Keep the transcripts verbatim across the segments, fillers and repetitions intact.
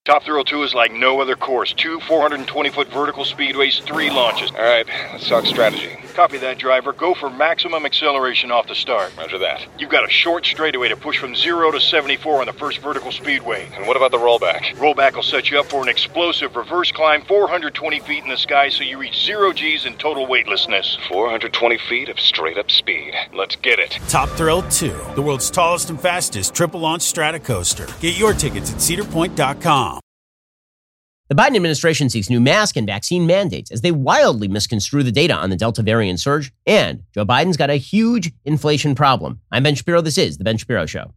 Top Thrill two is like no other course. Two four hundred twenty foot vertical speedways, three launches. All right, let's talk strategy. Copy that, driver. Go for maximum acceleration off the start. Roger that. You've got a short straightaway to push from zero to seventy-four on the first vertical speedway. And what about the rollback? Rollback will set you up for an explosive reverse climb four hundred twenty feet in the sky so you reach zero G's in total weightlessness. four hundred twenty feet of straight-up speed. Let's get it. Top Thrill two, the world's tallest and fastest triple-launch stratocoaster. Get your tickets at cedar point dot com. The Biden administration seeks new mask and vaccine mandates as they wildly misconstrue the data on the Delta variant surge, and Joe Biden's got a huge inflation problem. I'm Ben Shapiro. This is The Ben Shapiro Show.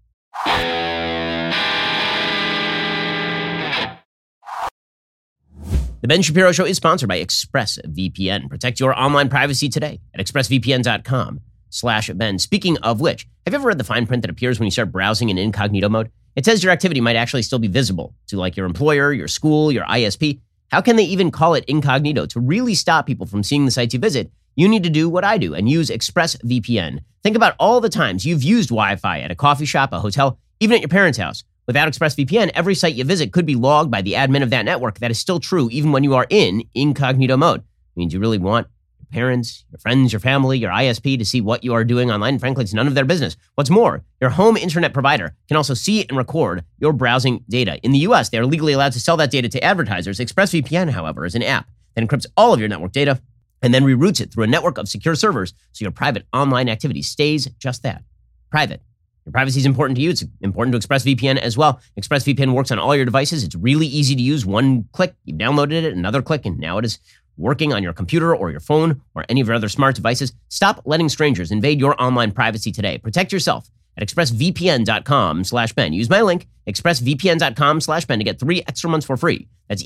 The Ben Shapiro Show is sponsored by ExpressVPN. Protect your online privacy today at expressvpn.com slash Ben. Speaking of which, have you ever read the fine print that appears when you start browsing in incognito mode? It says your activity might actually still be visible to like your employer, your school, your I S P. How can they even call it incognito? To really stop people from seeing the sites you visit, you need to do what I do and use ExpressVPN. Think about all the times you've used Wi-Fi at a coffee shop, a hotel, even at your parents' house. Without ExpressVPN, every site you visit could be logged by the admin of that network. That is still true even when you are in incognito mode. It means you really want parents, your friends, your family, your I S P to see what you are doing online. Frankly, it's none of their business. What's more, your home internet provider can also see and record your browsing data. In the U S, they are legally allowed to sell that data to advertisers. ExpressVPN, however, is an app that encrypts all of your network data and then reroutes it through a network of secure servers so your private online activity stays just that, private. Your privacy is important to you. It's important to ExpressVPN as well. ExpressVPN works on all your devices. It's really easy to use. One click, you've downloaded it, another click, and now it is working on your computer or your phone or any of your other smart devices. Stop letting strangers invade your online privacy today. Protect yourself at expressvpn.com slash Ben. Use my link, expressvpn.com slash Ben to get three extra months for free. That's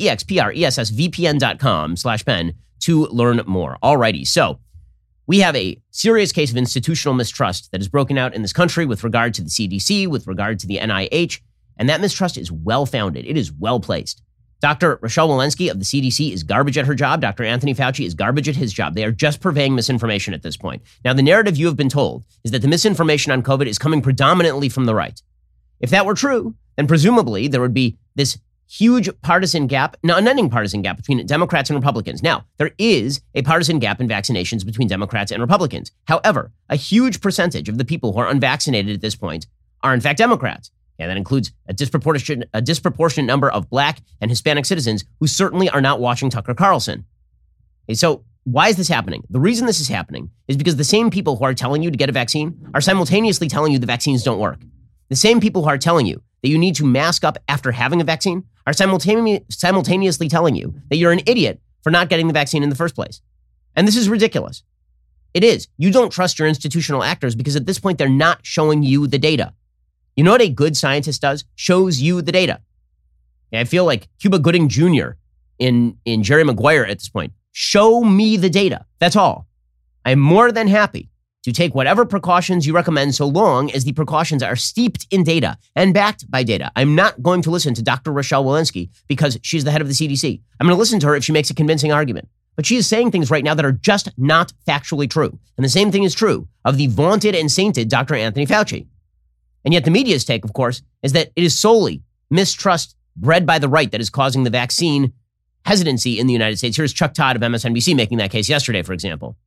expressvpn.com slash Ben to learn more. Alrighty, so we have a serious case of institutional mistrust that is broken out in this country with regard to the C D C, with regard to the N I H, and that mistrust is well-founded. It is well-placed. Doctor Rochelle Walensky of the C D C is garbage at her job. Doctor Anthony Fauci is garbage at his job. They are just purveying misinformation at this point. Now, the narrative you have been told is that the misinformation on COVID is coming predominantly from the right. If that were true, then presumably there would be this huge partisan gap, no, unending partisan gap between Democrats and Republicans. Now, there is a partisan gap in vaccinations between Democrats and Republicans. However, a huge percentage of the people who are unvaccinated at this point are in fact Democrats. And that includes a disproportionate, a disproportionate number of Black and Hispanic citizens who certainly are not watching Tucker Carlson. Okay, so why is this happening? The reason this is happening is because the same people who are telling you to get a vaccine are simultaneously telling you the vaccines don't work. The same people who are telling you that you need to mask up after having a vaccine are simultane- simultaneously telling you that you're an idiot for not getting the vaccine in the first place. And this is ridiculous. It is. You don't trust your institutional actors because at this point, they're not showing you the data. You know what a good scientist does? Shows you the data. And I feel like Cuba Gooding Junior in, in Jerry Maguire at this point. Show me the data. That's all. I'm more than happy to take whatever precautions you recommend so long as the precautions are steeped in data and backed by data. I'm not going to listen to Doctor Rochelle Walensky because she's the head of the C D C. I'm going to listen to her if she makes a convincing argument. But she is saying things right now that are just not factually true. And the same thing is true of the vaunted and sainted Doctor Anthony Fauci. And yet the media's take, of course, is that it is solely mistrust bred by the right that is causing the vaccine hesitancy in the United States. Here's Chuck Todd of M S N B C making that case yesterday, for example.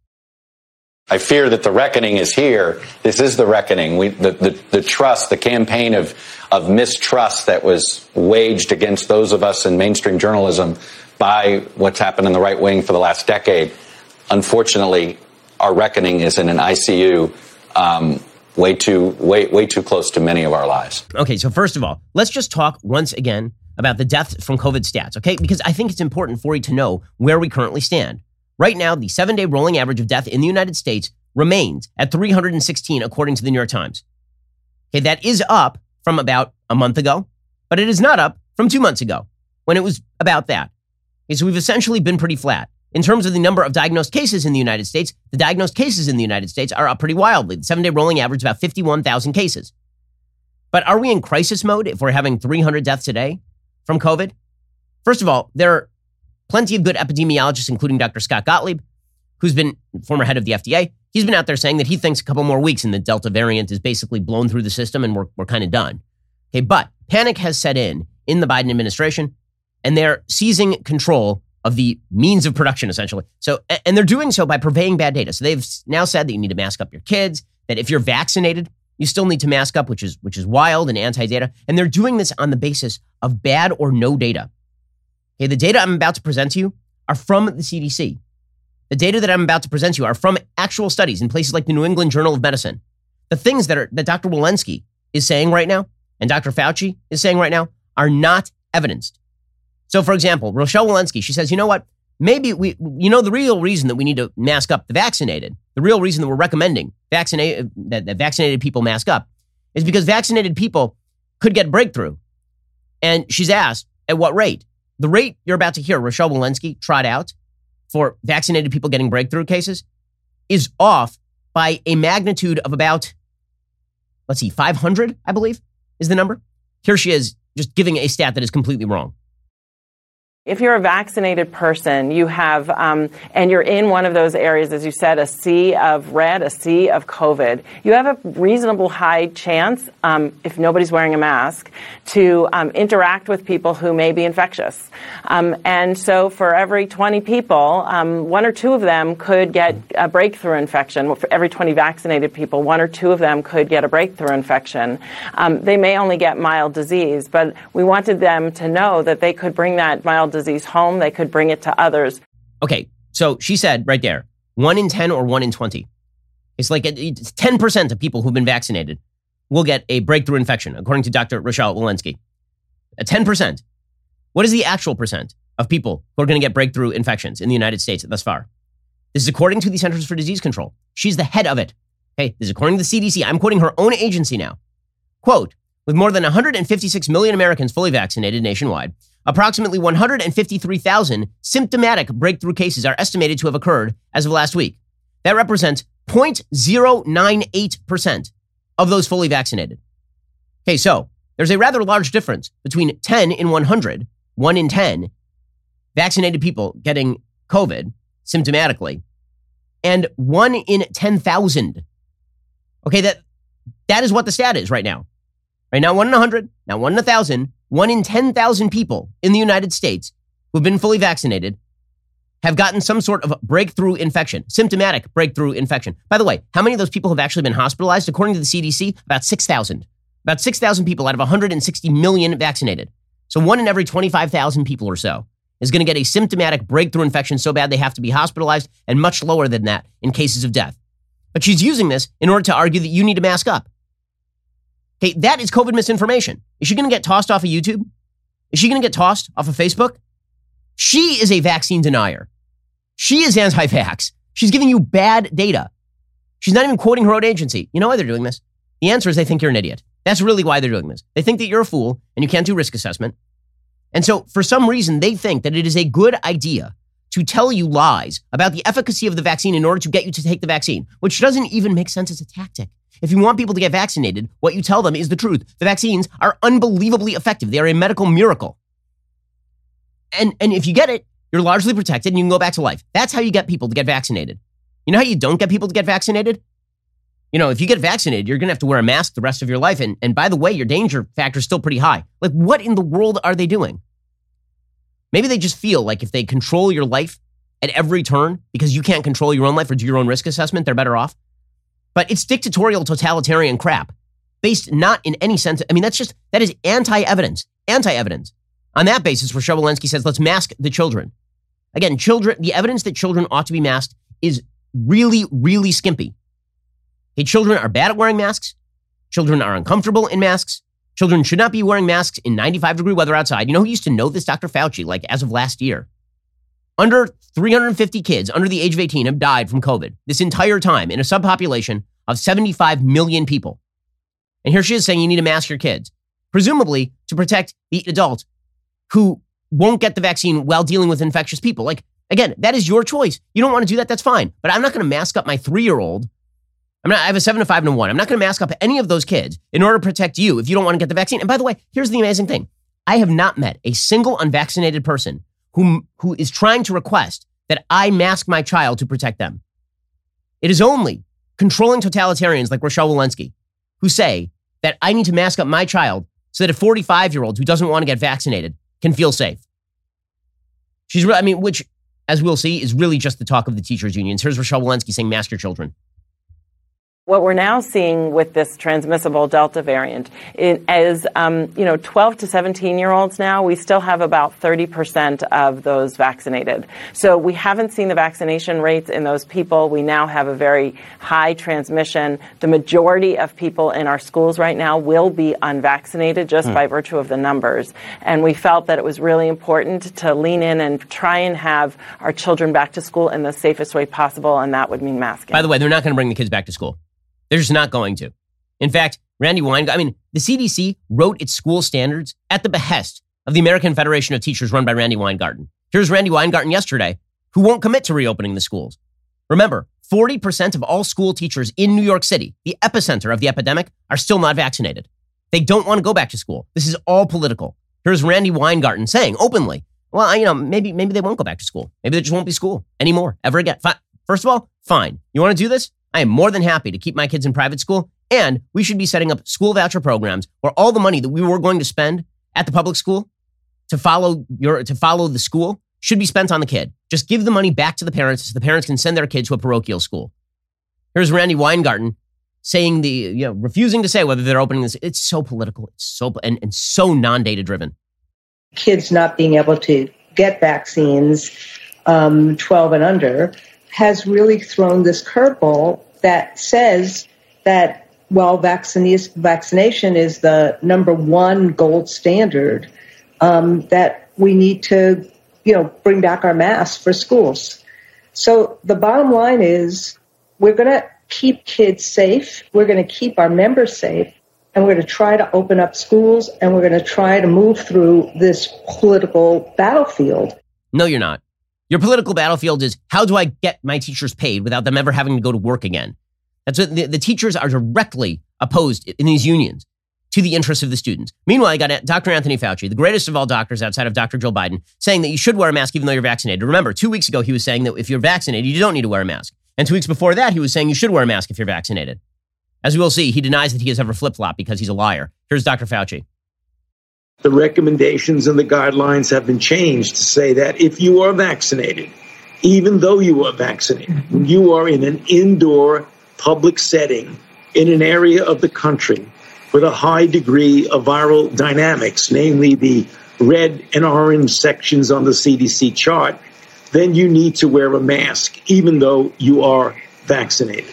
I fear that the reckoning is here. This is the reckoning. We, the, the, the trust, the campaign of, of mistrust that was waged against those of us in mainstream journalism by what's happened in the right wing for the last decade. Unfortunately, our reckoning is in an I C U, um, way too, way, way too close to many of our lives. Okay, so first of all, let's just talk once again about the deaths from COVID stats, okay? Because I think it's important for you to know where we currently stand. Right now, the seven-day rolling average of death in the United States remains at three hundred sixteen, according to the New York Times. Okay, that is up from about a month ago, but it is not up from two months ago when it was about that. Okay, so we've essentially been pretty flat. In terms of the number of diagnosed cases in the United States, the diagnosed cases in the United States are up pretty wildly. The seven-day rolling average is about fifty-one thousand cases. But are we in crisis mode if we're having three hundred deaths a day from COVID? First of all, there are plenty of good epidemiologists, including Doctor Scott Gottlieb, who's been former head of the F D A. He's been out there saying that he thinks a couple more weeks and the Delta variant is basically blown through the system and we're, we're kind of done. Okay, but panic has set in in the Biden administration. and they're seizing control of the means of production, essentially. So, and they're doing so by purveying bad data. So they've now said that you need to mask up your kids, that if you're vaccinated, you still need to mask up, which is which is wild and anti-data. And they're doing this on the basis of bad or no data. Okay, the data I'm about to present to you are from the C D C. The data that I'm about to present to you are from actual studies in places like the New England Journal of Medicine. The things that are that Doctor Walensky is saying right now and Doctor Fauci is saying right now are not evidenced. So, for example, Rochelle Walensky, she says, you know what? Maybe we, you know, the real reason that we need to mask up the vaccinated, the real reason that we're recommending vaccinate, that, that vaccinated people mask up is because vaccinated people could get breakthrough. And she's asked, at what rate? The rate you're about to hear Rochelle Walensky trot out for vaccinated people getting breakthrough cases is off by a magnitude of about, let's see, five hundred, I believe, is the number. Here she is just giving a stat that is completely wrong. If you're a vaccinated person, you have, um, and you're in one of those areas, as you said, a sea of red, a sea of COVID, you have a reasonable high chance, um, if nobody's wearing a mask, to um, interact with people who may be infectious. Um, and so for every twenty people, um, one or two of them could get a breakthrough infection. For every twenty vaccinated people, one or two of them could get a breakthrough infection. Um, they may only get mild disease, but we wanted them to know that they could bring that mild disease disease home, they could bring it to others. Okay, so she said right there, one in ten or one in twenty. It's like it's ten percent of people who've been vaccinated will get a breakthrough infection, according to Doctor Rochelle Walensky. A ten percent. What is the actual percent of people who are going to get breakthrough infections in the United States thus far? This is according to the Centers for Disease Control. She's the head of it. Okay, this is according to the C D C. I'm quoting her own agency now. Quote, with more than one hundred fifty-six million Americans fully vaccinated nationwide, approximately one hundred fifty-three thousand symptomatic breakthrough cases are estimated to have occurred as of last week. That represents zero point zero nine eight percent of those fully vaccinated. Okay, so there's a rather large difference between ten in one hundred, one in ten vaccinated people getting COVID symptomatically, and one in ten thousand. Okay, that that is what the stat is right now. Right now, one in one hundred, now one in one thousand, one in ten thousand people in the United States who've been fully vaccinated have gotten some sort of breakthrough infection, symptomatic breakthrough infection. By the way, how many of those people have actually been hospitalized? According to the C D C, about six thousand. About six thousand people out of one hundred sixty million vaccinated. So one in every twenty-five thousand people or so is going to get a symptomatic breakthrough infection so bad they have to be hospitalized, and much lower than that in cases of death. But she's using this in order to argue that you need to mask up. Okay, that is COVID misinformation. Is she going to get tossed off of YouTube? Is she going to get tossed off of Facebook? She is a vaccine denier. She is anti-vax. She's giving you bad data. She's not even quoting her own agency. You know why they're doing this? The answer is they think you're an idiot. That's really why they're doing this. They think that you're a fool and you can't do risk assessment. And so for some reason, they think that it is a good idea to tell you lies about the efficacy of the vaccine in order to get you to take the vaccine, which doesn't even make sense as a tactic. If you want people to get vaccinated, what you tell them is the truth. The vaccines are unbelievably effective. They are a medical miracle. And, and if you get it, you're largely protected and you can go back to life. That's how you get people to get vaccinated. You know how you don't get people to get vaccinated? You know, if you get vaccinated, you're going to have to wear a mask the rest of your life. And, and by the way, your danger factor is still pretty high. Like, what in the world are they doing? Maybe they just feel like if they control your life at every turn because you can't control your own life or do your own risk assessment, they're better off. But it's dictatorial, totalitarian crap based not in any sense. I mean, that's just, that is anti-evidence, anti-evidence. On that basis, Rochelle Walensky says, let's mask the children. Again, children, the evidence that children ought to be masked is really, really skimpy. Okay, children are bad at wearing masks. Children are uncomfortable in masks. Children should not be wearing masks in ninety-five degree weather outside. You know who used to know this? Doctor Fauci, like as of last year. Under three hundred fifty kids under the age of eighteen have died from COVID this entire time in a subpopulation of seventy-five million people. And here she is saying you need to mask your kids, presumably to protect the adult who won't get the vaccine while dealing with infectious people. Like, again, that is your choice. You don't want to do that, that's fine. But I'm not going to mask up my three-year-old. I'm not, I have a seven, a five, and a one. I'm not going to mask up any of those kids in order to protect you if you don't want to get the vaccine. And by the way, here's the amazing thing. I have not met a single unvaccinated person who, who is trying to request that I mask my child to protect them. It is only controlling totalitarians like Rochelle Walensky who say that I need to mask up my child so that a forty-five-year-old who doesn't want to get vaccinated can feel safe. She's, re- I mean, which, as we'll see, is really just the talk of the teachers' unions. Here's Rochelle Walensky saying, mask your children. What we're now seeing with this transmissible Delta variant is, um, you know, twelve to seventeen-year-olds now, we still have about thirty percent of those vaccinated. So we haven't seen the vaccination rates in those people. We now have a very high transmission. The majority of people in our schools right now will be unvaccinated just hmm. by virtue of the numbers. And we felt that it was really important to lean in and try and have our children back to school in the safest way possible, and that would mean masking. By the way, they're not going to bring the kids back to school. They're just not going to. In fact, Randi Weingarten, I mean, the C D C wrote its school standards at the behest of the American Federation of Teachers run by Randi Weingarten. Here's Randi Weingarten yesterday, who won't commit to reopening the schools. Remember, forty percent of all school teachers in New York City, the epicenter of the epidemic, are still not vaccinated. They don't want to go back to school. This is all political. Here's Randi Weingarten saying openly, well, you know, maybe maybe they won't go back to school. Maybe there just won't be school anymore, ever again. Fine. First of all, fine. You want to do this? I am more than happy to keep my kids in private school, and we should be setting up school voucher programs where all the money that we were going to spend at the public school to follow your to follow the school should be spent on the kid. Just give the money back to the parents so the parents can send their kids to a parochial school. Here's Randi Weingarten saying the, you know, refusing to say whether they're opening this. It's so political. It's so, and, and so non-data driven. Kids not being able to get vaccines, um, twelve and under, has really thrown this curveball that says that while vaccine- vaccination is the number one gold standard, um, that we need to, you know, bring back our masks for schools. So the bottom line is we're going to keep kids safe. We're going to keep our members safe. And we're going to try to open up schools, and we're going to try to move through this political battlefield. No, you're not. Your political battlefield is, how do I get my teachers paid without them ever having to go to work again? That's what the, the teachers are directly opposed in these unions to the interests of the students. Meanwhile, you got Doctor Anthony Fauci, the greatest of all doctors outside of Doctor Joe Biden, saying that you should wear a mask even though you're vaccinated. Remember, two weeks ago, he was saying that if you're vaccinated, you don't need to wear a mask. And two weeks before that, he was saying you should wear a mask if you're vaccinated. As we will see, he denies that he has ever flip-flopped because he's a liar. Here's Doctor Fauci. The recommendations and the guidelines have been changed to say that if you are vaccinated, even though you are vaccinated, you are in an indoor public setting in an area of the country with a high degree of viral dynamics, namely the red and orange sections on the C D C chart, then you need to wear a mask, even though you are vaccinated.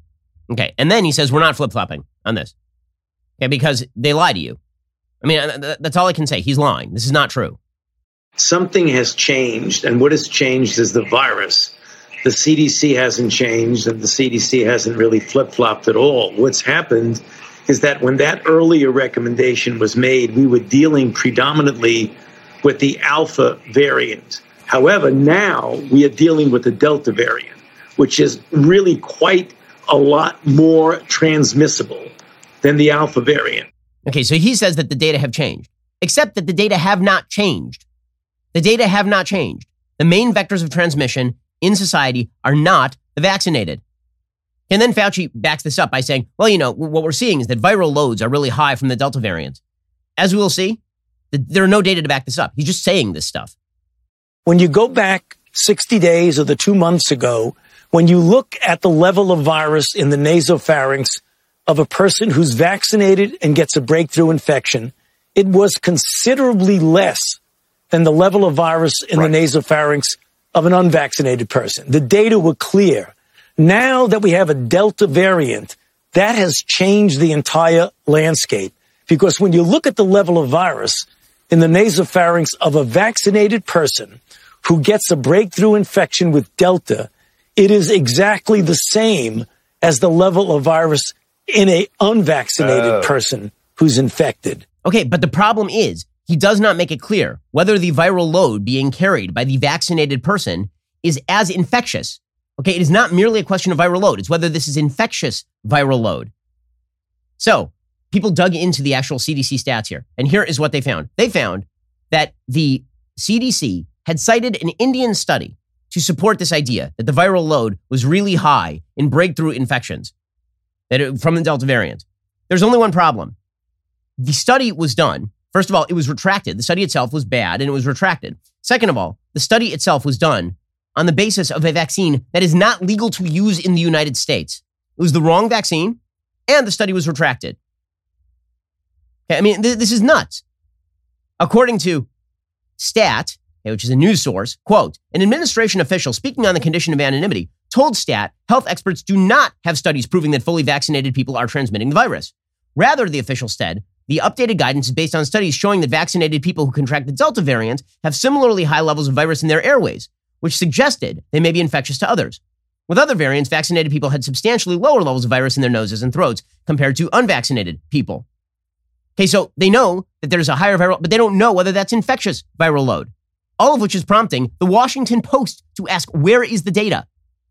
Okay, and then he says we're not flip-flopping on this. Okay, because they lie to you. I mean, that's all I can say. He's lying. This is not true. Something has changed, and what has changed is the virus. The C D C hasn't changed, and the C D C hasn't really flip-flopped at all. What's happened is that when that earlier recommendation was made, we were dealing predominantly with the Alpha variant. However, now we are dealing with the Delta variant, which is really quite a lot more transmissible than the Alpha variant. Okay, so he says that the data have changed, except that the data have not changed. The data have not changed. The main vectors of transmission in society are not the vaccinated. And then Fauci backs this up by saying, well, you know, what we're seeing is that viral loads are really high from the Delta variant. As we will see, there are no data to back this up. He's just saying this stuff. When you go back sixty days or the two months ago, when you look at the level of virus in the nasopharynx of a person who's vaccinated and gets a breakthrough infection, it was considerably less than the level of virus in right. the nasopharynx of an unvaccinated person. The data were clear. Now that we have a Delta variant, that has changed the entire landscape. Because when you look at the level of virus in the nasopharynx of a vaccinated person who gets a breakthrough infection with Delta, it is exactly the same as the level of virus in a unvaccinated uh. person who's infected. Okay, but the problem is he does not make it clear whether the viral load being carried by the vaccinated person is as infectious. Okay, it is not merely a question of viral load. It's whether this is infectious viral load. So people dug into the actual C D C stats here, and here is what they found. They found that the C D C had cited an Indian study to support this idea that the viral load was really high in breakthrough infections that it, from the Delta variant. There's only one problem. The study was done. First of all, it was retracted. The study itself was bad and it was retracted. Second of all, the the study itself was done on the basis of a vaccine that is not legal to use in the United States. It was the wrong vaccine, and the study was retracted. Okay, I mean, th- this is nuts. According to Stat, which is a news source, quote, an administration official speaking on the condition of anonymity told Stat health experts do not have studies proving that fully vaccinated people are transmitting the virus. Rather, the official said, the updated guidance is based on studies showing that vaccinated people who contract the Delta variant have similarly high levels of virus in their airways, which suggested they may be infectious to others. With other variants, vaccinated people had substantially lower levels of virus in their noses and throats compared to unvaccinated people. Okay, so they know that there's a higher viral, but they don't know whether that's infectious viral load. All of which is prompting the Washington Post to ask, where is the data?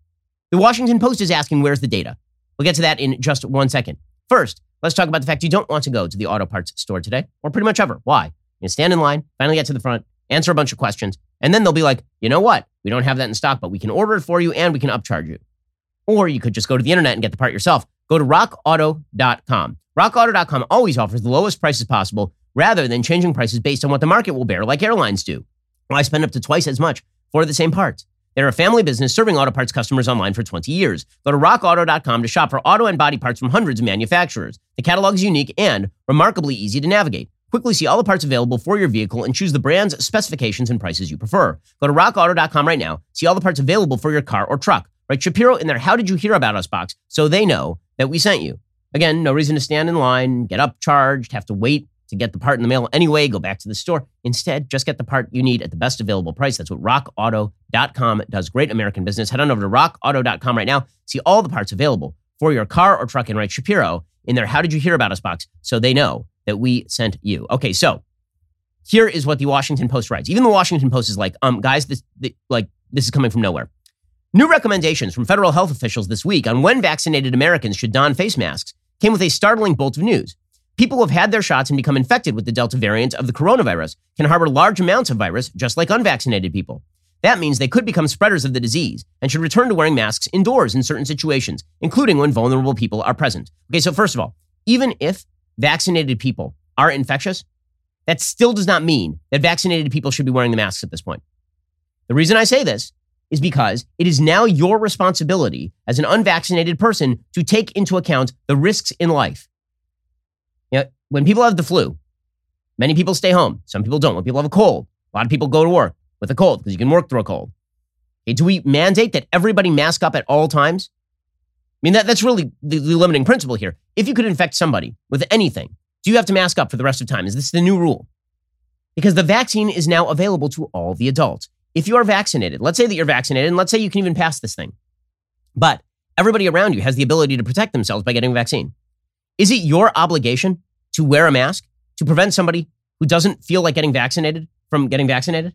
The Washington Post is asking, where's the data? We'll get to that in just one second. First, let's talk about the fact you don't want to go to the auto parts store today, or pretty much ever. Why? You stand in line, finally get to the front, answer a bunch of questions, and then they'll be like, you know what? We don't have that in stock, but we can order it for you and we can upcharge you. Or you could just go to the internet and get the part yourself. Go to rock auto dot com. rock auto dot com always offers the lowest prices possible rather than changing prices based on what the market will bear like airlines do. Why spend up to twice as much for the same parts? They're a family business serving auto parts customers online for twenty years. Go to rock auto dot com to shop for auto and body parts from hundreds of manufacturers. The catalog is unique and remarkably easy to navigate. Quickly see all the parts available for your vehicle and choose the brands, specifications, and prices you prefer. Go to rock auto dot com right now. See all the parts available for your car or truck. Write Shapiro in their How Did You Hear About Us box so they know that we sent you. Again, no reason to stand in line, get upcharged, have to wait to get the part in the mail anyway, go back to the store. Instead, just get the part you need at the best available price. That's what rock auto dot com does. Great American business. Head on over to rock auto dot com right now. See all the parts available for your car or truck and write Shapiro in their How Did You Hear About Us box so they know that we sent you. Okay, so here is what the Washington Post writes. Even the Washington Post is like, um, guys, this, the, like, this is coming from nowhere. New recommendations from federal health officials this week on when vaccinated Americans should don face masks came with a startling bolt of news. People who have had their shots and become infected with the Delta variant of the coronavirus can harbor large amounts of virus, just like unvaccinated people. That means they could become spreaders of the disease and should return to wearing masks indoors in certain situations, including when vulnerable people are present. Okay, so first of all, even if vaccinated people are infectious, that still does not mean that vaccinated people should be wearing the masks at this point. The reason I say this is because it is now your responsibility as an unvaccinated person to take into account the risks in life. You know, when people have the flu, many people stay home. Some people don't. When people have a cold, a lot of people go to work with a cold because you can work through a cold. Okay, do we mandate that everybody mask up at all times? I mean, that, that's really the, the limiting principle here. If you could infect somebody with anything, do you have to mask up for the rest of time? Is this the new rule? Because the vaccine is now available to all the adults. If you are vaccinated, let's say that you're vaccinated, and let's say you can even pass this thing, but everybody around you has the ability to protect themselves by getting a vaccine. Is it your obligation to wear a mask to prevent somebody who doesn't feel like getting vaccinated from getting vaccinated?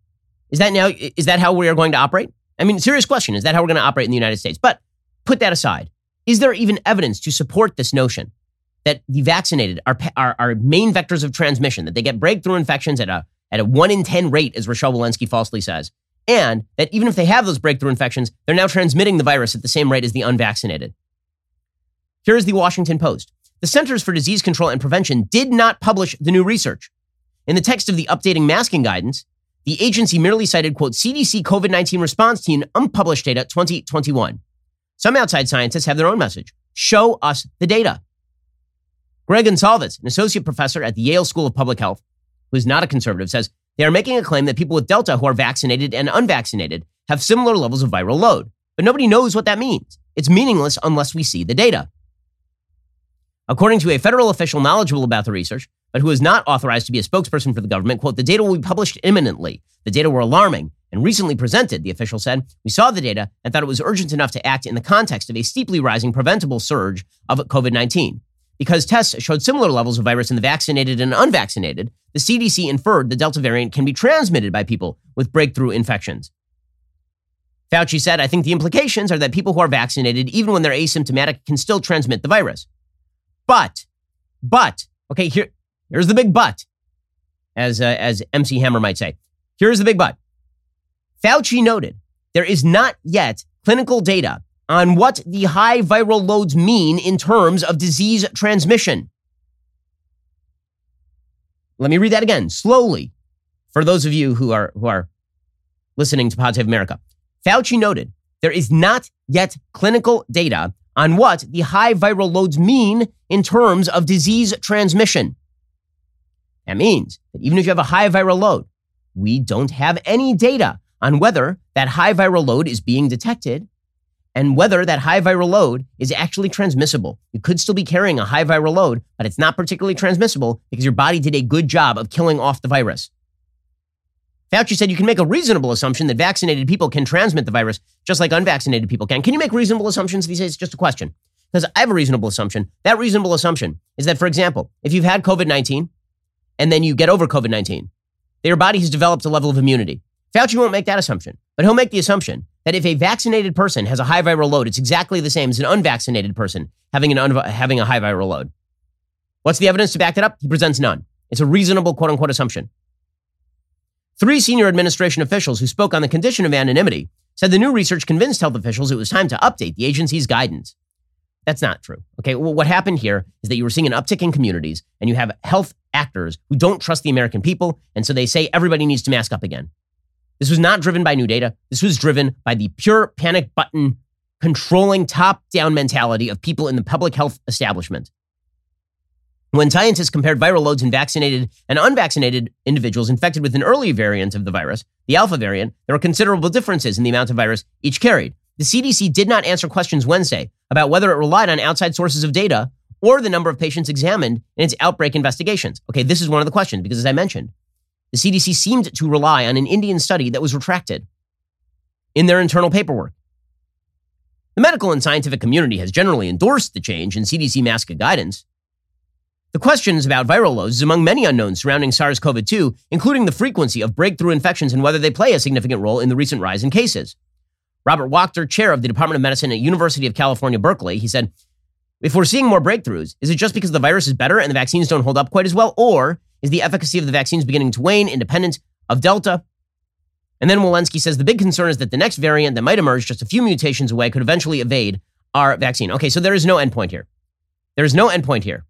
Is that now, is that how we are going to operate? I mean, serious question. Is that how we're going to operate in the United States? But put that aside. Is there even evidence to support this notion that the vaccinated are, are, are main vectors of transmission, that they get breakthrough infections at a at a one in ten rate, as Rochelle Walensky falsely says, and that even if they have those breakthrough infections, they're now transmitting the virus at the same rate as the unvaccinated? Here is the Washington Post. The Centers for Disease Control and Prevention did not publish the new research. In the text of the updating masking guidance, the agency merely cited, quote, C D C COVID nineteen response team unpublished data twenty twenty-one. Some outside scientists have their own message. Show us the data. Greg Gonsalves, an associate professor at the Yale School of Public Health, who is not a conservative, says they are making a claim that people with Delta who are vaccinated and unvaccinated have similar levels of viral load. But nobody knows what that means. It's meaningless unless we see the data. According to a federal official knowledgeable about the research, but who is not authorized to be a spokesperson for the government, quote, the data will be published imminently. The data were alarming and recently presented, the official said. We saw the data and thought it was urgent enough to act in the context of a steeply rising preventable surge of COVID nineteen. Because tests showed similar levels of virus in the vaccinated and unvaccinated, the C D C inferred the Delta variant can be transmitted by people with breakthrough infections. Fauci said, I think the implications are that people who are vaccinated, even when they're asymptomatic, can still transmit the virus. But, but, okay, here, here's the big but, as, uh, as M C Hammer might say. Here's the big but. Fauci noted there is not yet clinical data on what the high viral loads mean in terms of disease transmission. Let me read that again, slowly, for those of you who are who are listening to Pod Save America. Fauci noted there is not yet clinical data on what the high viral loads mean in terms of disease transmission. That means that even if you have a high viral load, we don't have any data on whether that high viral load is being detected and whether that high viral load is actually transmissible. You could still be carrying a high viral load, but it's not particularly transmissible because your body did a good job of killing off the virus. Fauci said you can make a reasonable assumption that vaccinated people can transmit the virus just like unvaccinated people can. Can you make reasonable assumptions these days? It's just a question. Because I have a reasonable assumption. That reasonable assumption is that, for example, if you've had COVID nineteen and then you get over COVID nineteen, that your body has developed a level of immunity. Fauci won't make that assumption, but he'll make the assumption that if a vaccinated person has a high viral load, it's exactly the same as an unvaccinated person having, an unv- having a high viral load. What's the evidence to back that up? He presents none. It's a reasonable quote-unquote assumption. Three senior administration officials who spoke on the condition of anonymity said the new research convinced health officials it was time to update the agency's guidance. That's not true. Okay, well, what happened here is that you were seeing an uptick in communities and you have health actors who don't trust the American people, and so they say everybody needs to mask up again. This was not driven by new data. This was driven by the pure panic button controlling top-down mentality of people in the public health establishment. When scientists compared viral loads in vaccinated and unvaccinated individuals infected with an early variant of the virus, the Alpha variant, there were considerable differences in the amount of virus each carried. The C D C did not answer questions Wednesday about whether it relied on outside sources of data or the number of patients examined in its outbreak investigations. Okay, this is one of the questions because, as I mentioned, the C D C seemed to rely on an Indian study that was retracted in their internal paperwork. The medical and scientific community has generally endorsed the change in C D C mask guidance. The questions about viral loads is among many unknowns surrounding SARS-C o V two, including the frequency of breakthrough infections and whether they play a significant role in the recent rise in cases. Robert Wachter, chair of the Department of Medicine at University of California, Berkeley, he said, if we're seeing more breakthroughs, is it just because the virus is better and the vaccines don't hold up quite as well? Or is the efficacy of the vaccines beginning to wane independent of Delta? And then Walensky says the big concern is that the next variant that might emerge just a few mutations away could eventually evade our vaccine. Okay, so there is no endpoint here. There is no endpoint here.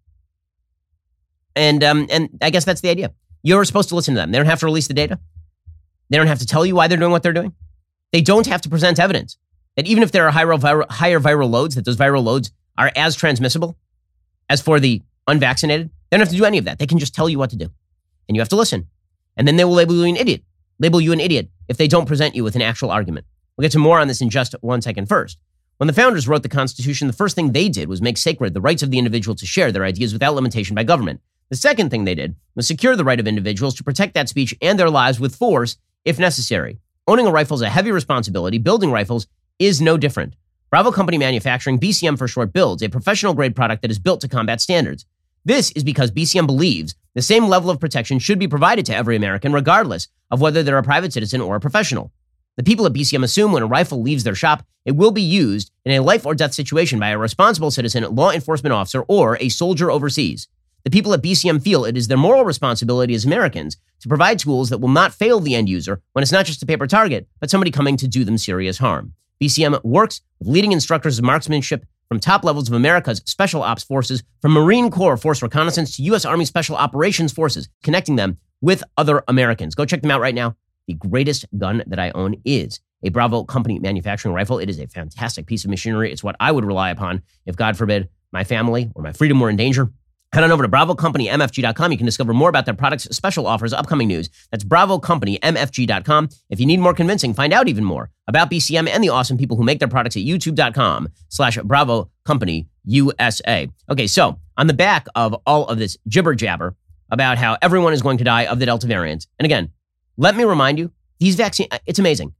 And um, and I guess that's the idea. You're supposed to listen to them. They don't have to release the data. They don't have to tell you why they're doing what they're doing. They don't have to present evidence that even if there are higher viral, higher viral loads, that those viral loads are as transmissible as for the unvaccinated. They don't have to do any of that. They can just tell you what to do. And you have to listen. And then they will label you an idiot. Label you an idiot if they don't present you with an actual argument. We'll get to more on this in just one second. First, when the founders wrote the Constitution, the first thing they did was make sacred the rights of the individual to share their ideas without limitation by government. The second thing they did was secure the right of individuals to protect that speech and their lives with force if necessary. Owning a rifle is a heavy responsibility. Building rifles is no different. Bravo Company Manufacturing, B C M for short, builds a professional-grade product that is built to combat standards. This is because B C M believes the same level of protection should be provided to every American, regardless of whether they're a private citizen or a professional. The people at B C M assume when a rifle leaves their shop, it will be used in a life or death situation by a responsible citizen, law enforcement officer, or a soldier overseas. The people at B C M feel it is their moral responsibility as Americans to provide tools that will not fail the end user when it's not just a paper target, but somebody coming to do them serious harm. B C M works with leading instructors of marksmanship from top levels of America's Special Ops Forces, from Marine Corps Force Reconnaissance to U S Army Special Operations Forces, connecting them with other Americans. Go check them out right now. The greatest gun that I own is a Bravo Company Manufacturing rifle. It is a fantastic piece of machinery. It's what I would rely upon if, God forbid, my family or my freedom were in danger. Head on over to bravo company m f g dot com. You can discover more about their products, special offers, upcoming news. That's bravo company m f g dot com. If you need more convincing, find out even more about B C M and the awesome people who make their products at youtube dot com slash bravo company U S A. Okay, so on the back of all of this jibber jabber about how everyone is going to die of the Delta variant, and again, let me remind you, these vaccines, it's amazing.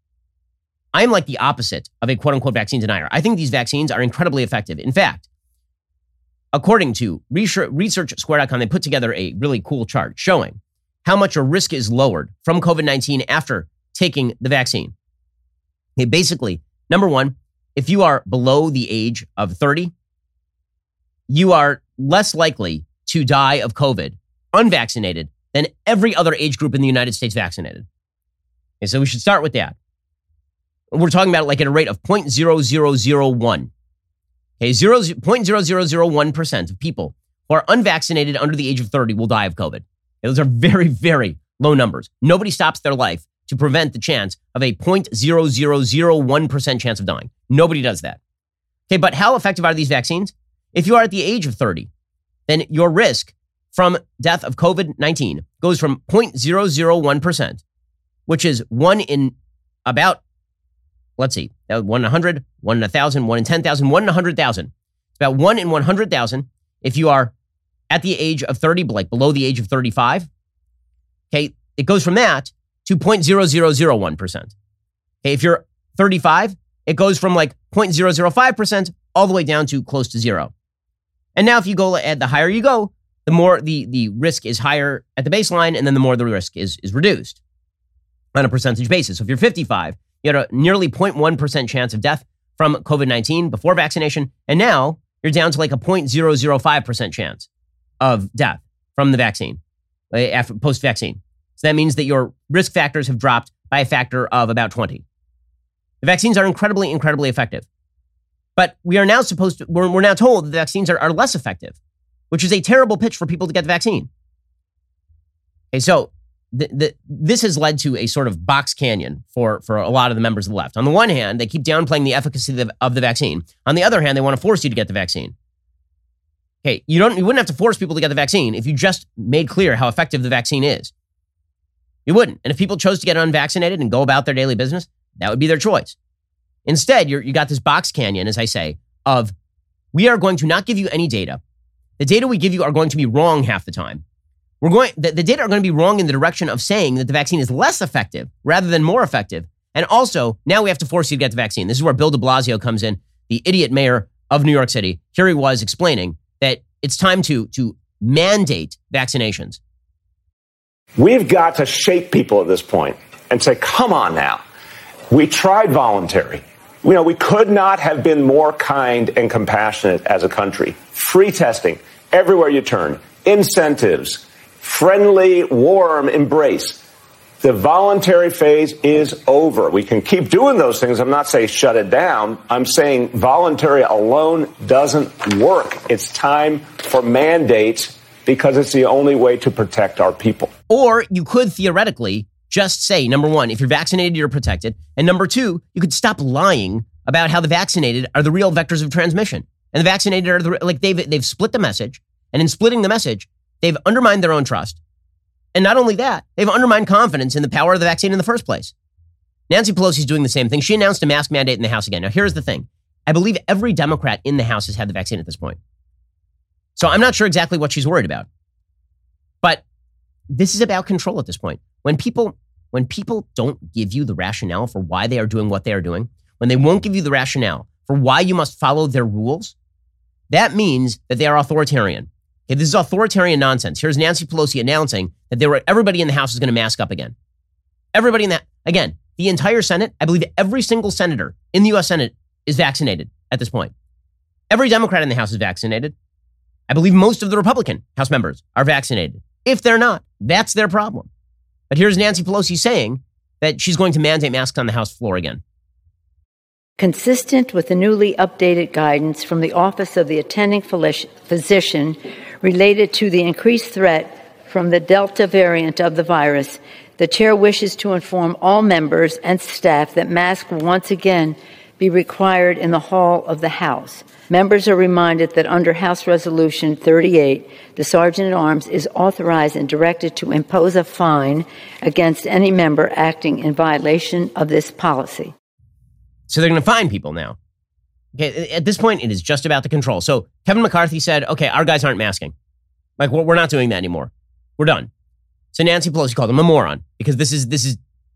I'm like the opposite of a quote unquote vaccine denier. I think these vaccines are incredibly effective. In fact, according to research square dot com, they put together a really cool chart showing how much your risk is lowered from COVID nineteen after taking the vaccine. Okay, basically, number one, if you are below the age of thirty, you are less likely to die of COVID unvaccinated than every other age group in the United States vaccinated. Okay, so we should start with that. We're talking about like at a rate of zero point zero zero zero one. Okay, zero point zero zero zero one percent of people who are unvaccinated under the age of thirty will die of COVID. Okay, those are very, very low numbers. Nobody stops their life to prevent the chance of a zero point zero zero zero one percent chance of dying. Nobody does that. Okay, but how effective are these vaccines? If you are at the age of thirty, then your risk from death of COVID nineteen goes from zero point zero zero one percent, which is one in about, let's see, one in one hundred, one in one thousand, one in ten thousand, one in one hundred thousand. It's about one in one hundred thousand if you are at the age of thirty, like below the age of thirty-five. Okay, it goes from that to zero point zero zero zero one percent. Okay, if you're thirty-five, it goes from like zero point zero zero five percent all the way down to close to zero. And now if you go at the higher you go, the more the, the risk is higher at the baseline, and then the more the risk is, is reduced on a percentage basis. So if you're fifty-five, you had a nearly zero point one percent chance of death from COVID nineteen before vaccination, and now you're down to like a zero point zero zero five percent chance of death from the vaccine, after post-vaccine. So that means that your risk factors have dropped by a factor of about twenty. The vaccines are incredibly, incredibly effective. But we are now supposed to, we're, we're now told that the vaccines are, are less effective, which is a terrible pitch for people to get the vaccine. Okay, so the, the, this has led to a sort of box canyon for, for a lot of the members of the left. On the one hand, they keep downplaying the efficacy of the, of the vaccine. On the other hand, they want to force you to get the vaccine. Okay, you don't, you wouldn't have to force people to get the vaccine if you just made clear how effective the vaccine is. You wouldn't. And if people chose to get unvaccinated and go about their daily business, that would be their choice. Instead, you're, you got this box canyon, as I say, of we are going to not give you any data. The data we give you are going to be wrong half the time. We're going, the, the data are going to be wrong in the direction of saying that the vaccine is less effective rather than more effective. And also, now we have to force you to get the vaccine. This is where Bill de Blasio comes in, the idiot mayor of New York City. Here he was explaining that it's time to, to mandate vaccinations. We've got to shake people at this point and say, come on now. We tried voluntary. You know, we could not have been more kind and compassionate as a country. Free testing everywhere you turn, incentives, friendly, warm embrace. The voluntary phase is over. We can keep doing those things. I'm not saying shut it down. I'm saying voluntary alone doesn't work. It's time for mandates because it's the only way to protect our people. Or you could theoretically just say, number one, if you're vaccinated, you're protected. And number two, you could stop lying about how the vaccinated are the real vectors of transmission. And the vaccinated are the, like they've, they've split the message. And in splitting the message, they've undermined their own trust. And not only that, they've undermined confidence in the power of the vaccine in the first place. Nancy Pelosi's doing the same thing. She announced a mask mandate in the House again. Now, here's the thing. I believe every Democrat in the House has had the vaccine at this point. So I'm not sure exactly what she's worried about. But this is about control at this point. When people, when people don't give you the rationale for why they are doing what they are doing, when they won't give you the rationale for why you must follow their rules, that means that they are authoritarian. Okay, this is authoritarian nonsense. Here's Nancy Pelosi announcing that they were, everybody in the House is going to mask up again. Everybody in that, again, the entire Senate, I believe every single senator in the U S Senate is vaccinated at this point. Every Democrat in the House is vaccinated. I believe most of the Republican House members are vaccinated. If they're not, that's their problem. But here's Nancy Pelosi saying that she's going to mandate masks on the House floor again. Consistent with the newly updated guidance from the Office of the Attending Physician related to the increased threat from the Delta variant of the virus, the chair wishes to inform all members and staff that masks will once again be required in the hall of the House. Members are reminded that under House Resolution thirty-eight, the Sergeant-at-Arms is authorized and directed to impose a fine against any member acting in violation of this policy. So they're going to fine people now. Okay, at this point, it is just about the control. So Kevin McCarthy said, okay, our guys aren't masking. Like, we're not doing that anymore. We're done. So Nancy Pelosi called him a moron because this is, this is,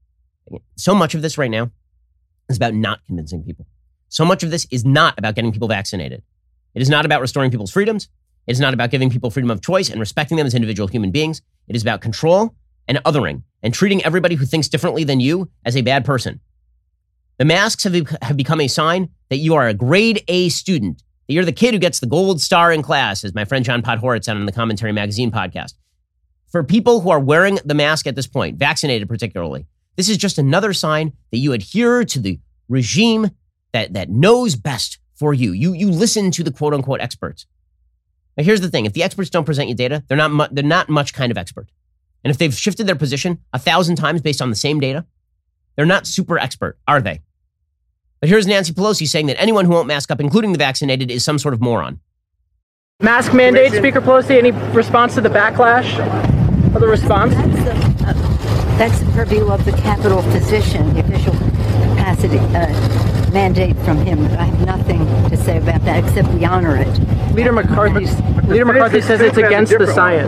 so much of this right now is about not convincing people. So much of this is not about getting people vaccinated. It is not about restoring people's freedoms. It is not about giving people freedom of choice and respecting them as individual human beings. It is about control and othering and treating everybody who thinks differently than you as a bad person. The masks have, have become a sign that you are a grade A student, that you're the kid who gets the gold star in class, as my friend John Podhoretz said on the Commentary Magazine podcast. For people who are wearing the mask at this point, vaccinated particularly, this is just another sign that you adhere to the regime that, that knows best for you. You, you listen to the quote-unquote experts. Now, here's the thing. If the experts don't present you data, they're not, mu- they're not much kind of expert. And if they've shifted their position a thousand times based on the same data, They're not super expert, are they? But here's Nancy Pelosi saying that anyone who won't mask up, including the vaccinated, is some sort of moron. Mask mandate, Speaker Pelosi, any response to the backlash of the response? That's the, uh, that's the purview of the Capitol physician, the official capacity uh, mandate from him. I have nothing to say about that except we honor it. Leader McCarthy, Leader McCarthy says it's against the science.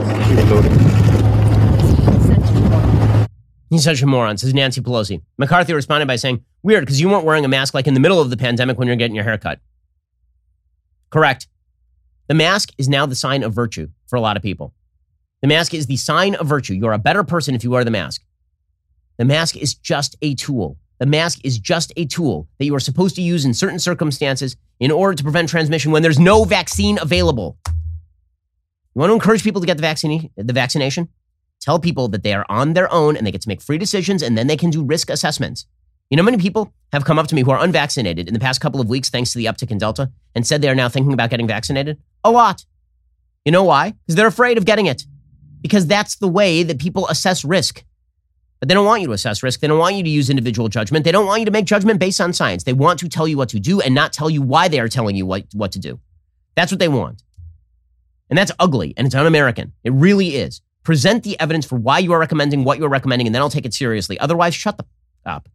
He's such a moron, says Nancy Pelosi. McCarthy responded by saying, weird, because you weren't wearing a mask like in the middle of the pandemic when you're getting your hair cut. Correct. The mask is now the sign of virtue for a lot of people. The mask is the sign of virtue. You're a better person if you wear the mask. The mask is just a tool. The mask is just a tool that you are supposed to use in certain circumstances in order to prevent transmission when there's no vaccine available. You want to encourage people to get the vaccine, the vaccination? Tell people that they are on their own and they get to make free decisions and then they can do risk assessments. You know, many people have come up to me who are unvaccinated in the past couple of weeks thanks to the uptick in Delta and said they are now thinking about getting vaccinated. A lot. You know why? Because they're afraid of getting it. Because that's the way that people assess risk. But they don't want you to assess risk. They don't want you to use individual judgment. They don't want you to make judgment based on science. They want to tell you what to do and not tell you why they are telling you what, what to do. That's what they want. And that's ugly and it's un-American. It really is. Present the evidence for why you are recommending what you're recommending and then I'll take it seriously. Otherwise, shut the f- up.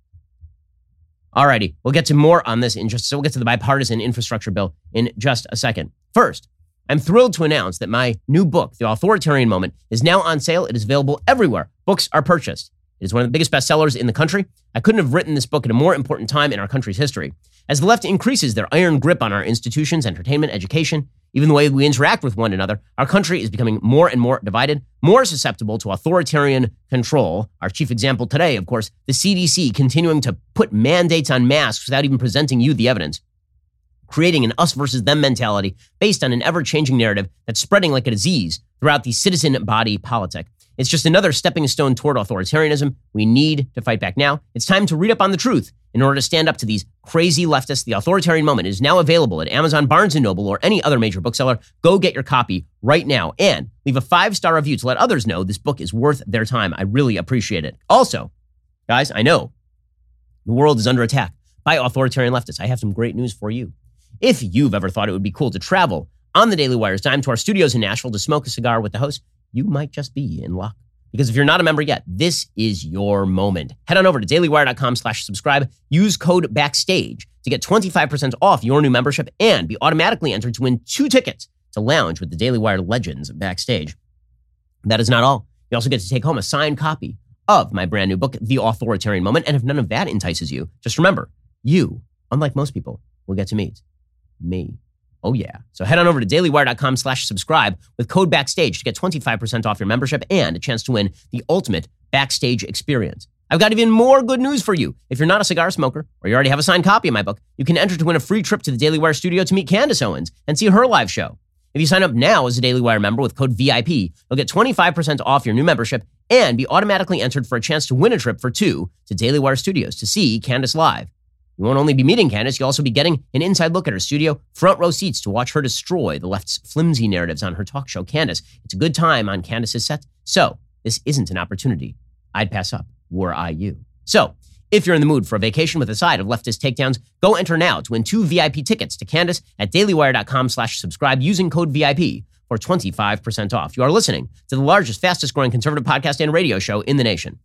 Alrighty, we'll get to more on this in just, so we'll get to the bipartisan infrastructure bill in just a second. First, I'm thrilled to announce that my new book, The Authoritarian Moment, is now on sale. It is available everywhere books are purchased. It is one of the biggest bestsellers in the country. I couldn't have written this book at a more important time in our country's history. As the left increases their iron grip on our institutions, entertainment, education, even the way we interact with one another, our country is becoming more and more divided, more susceptible to authoritarian control. Our chief example today, of course, the C D C continuing to put mandates on masks without even presenting you the evidence, creating an us versus them mentality based on an ever-changing narrative that's spreading like a disease throughout the citizen body politic. It's just another stepping stone toward authoritarianism. We need to fight back now. It's time to read up on the truth in order to stand up to these crazy leftists. The Authoritarian Moment is now available at Amazon, Barnes and Noble, or any other major bookseller. Go get your copy right now and leave a five-star review to let others know this book is worth their time. I really appreciate it. Also, guys, I know the world is under attack by authoritarian leftists. I have some great news for you. If you've ever thought it would be cool to travel on the Daily Wire's dime to our studios in Nashville to smoke a cigar with the host, you might just be in luck. Because if you're not a member yet, this is your moment. Head on over to dailywire.com slash subscribe. Use code BACKSTAGE to get twenty-five percent off your new membership and be automatically entered to win two tickets to lounge with the Daily Wire legends backstage. That is not all. You also get to take home a signed copy of my brand new book, The Authoritarian Moment. And if none of that entices you, just remember, you, unlike most people, will get to meet me. Oh, yeah. So head on over to dailywire.com slash subscribe with code BACKSTAGE to get twenty-five percent off your membership and a chance to win the ultimate backstage experience. I've got even more good news for you. If you're not a cigar smoker or you already have a signed copy of my book, you can enter to win a free trip to the Daily Wire studio to meet Candace Owens and see her live show. If you sign up now as a Daily Wire member with code V I P, you'll get twenty-five percent off your new membership and be automatically entered for a chance to win a trip for two to Daily Wire studios to see Candace live. You won't only be meeting Candace, you'll also be getting an inside look at her studio, front row seats to watch her destroy the left's flimsy narratives on her talk show, Candace. It's a good time on Candace's set, so this isn't an opportunity I'd pass up, were I you. So, if you're in the mood for a vacation with a side of leftist takedowns, go enter now to win two V I P tickets to Candace at dailywire.com slash subscribe using code V I P for twenty-five percent off. You are listening to the largest, fastest growing conservative podcast and radio show in the nation.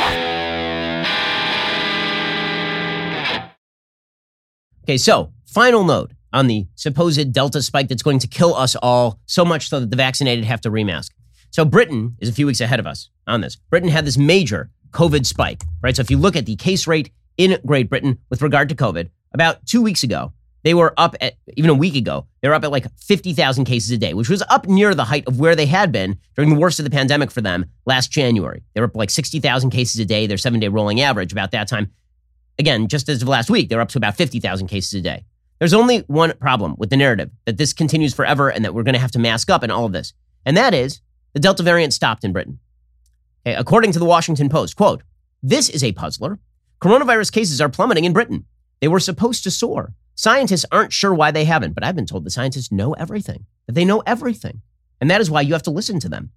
Okay, so final note on the supposed Delta spike that's going to kill us all, so much so that the vaccinated have to remask. So Britain is a few weeks ahead of us on this. Britain had this major COVID spike, right? So if you look at the case rate in Great Britain with regard to COVID, about two weeks ago, they were up at, even a week ago, they were up at like fifty thousand cases a day, which was up near the height of where they had been during the worst of the pandemic for them last January. They were up like sixty thousand cases a day, their seven-day rolling average about that time. Again, just as of last week, they're up to about fifty thousand cases a day. There's only one problem with the narrative, that this continues forever and that we're going to have to mask up and all of this. And that is the Delta variant stopped in Britain. Okay, according to the Washington Post, quote, "This is a puzzler. Coronavirus cases are plummeting in Britain. They were supposed to soar. Scientists aren't sure why they haven't, but I've been told the scientists know everything, that they know everything. And that is why you have to listen to them.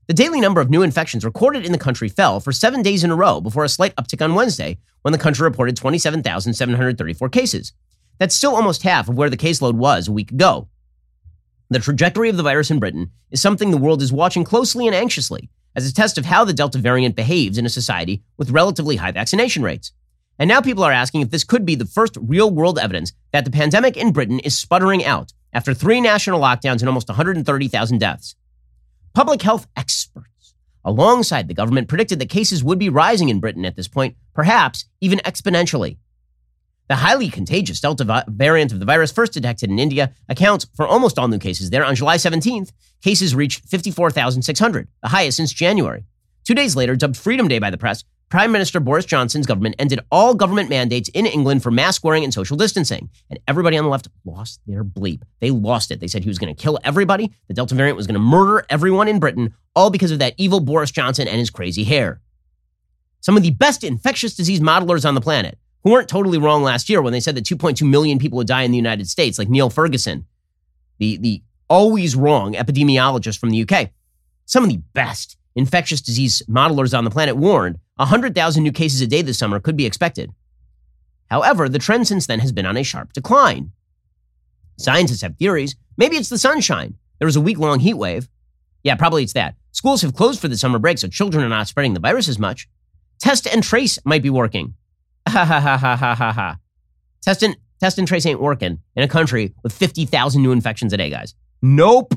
The daily number of new infections recorded in the country fell for seven days in a row before a slight uptick on Wednesday when the country reported twenty-seven thousand seven hundred thirty-four cases. That's still almost half of where the caseload was a week ago. The trajectory of the virus in Britain is something the world is watching closely and anxiously as a test of how the Delta variant behaves in a society with relatively high vaccination rates. And now people are asking if this could be the first real-world evidence that the pandemic in Britain is sputtering out after three national lockdowns and almost one hundred thirty thousand deaths. Public health experts, alongside the government, predicted that cases would be rising in Britain at this point, perhaps even exponentially. The highly contagious Delta vi- variant of the virus, first detected in India, accounts for almost all new cases there. On July seventeenth, cases reached fifty-four thousand six hundred, the highest since January. Two days later, dubbed Freedom Day by the press, Prime Minister Boris Johnson's government ended all government mandates in England for mask wearing and social distancing. And everybody on the left lost their bleep. They lost it. They said he was going to kill everybody. The Delta variant was going to murder everyone in Britain, all because of that evil Boris Johnson and his crazy hair. Some of the best infectious disease modelers on the planet, who weren't totally wrong last year when they said that two point two million people would die in the United States, like Neil Ferguson, the, the always wrong epidemiologist from the U K. Some of the best infectious disease modelers on the planet warned one hundred thousand new cases a day this summer could be expected. However, the trend since then has been on a sharp decline. Scientists have theories. Maybe it's the sunshine. There was a week-long heat wave. Yeah, probably it's that. Schools have closed for the summer break, so children are not spreading the virus as much. Test and trace might be working. Ha ha ha ha ha ha ha. Test and, test and trace ain't working in a country with fifty thousand new infections a day, guys. Nope.